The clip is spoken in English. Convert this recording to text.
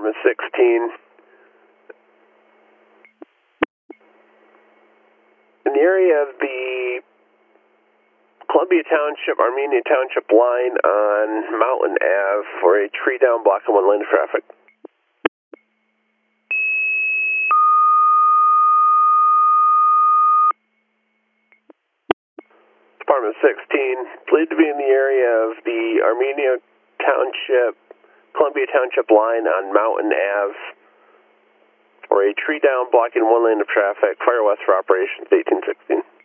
Department 16. In the area of the Columbia Township, Armenia Township line on Mountain Ave for a tree down blocking one lane of traffic. Department 16, believed to be in the area of the Armenia Township, Columbia Township line on Mountain Ave for a tree down blocking one lane of traffic. Fire west for operations 1816.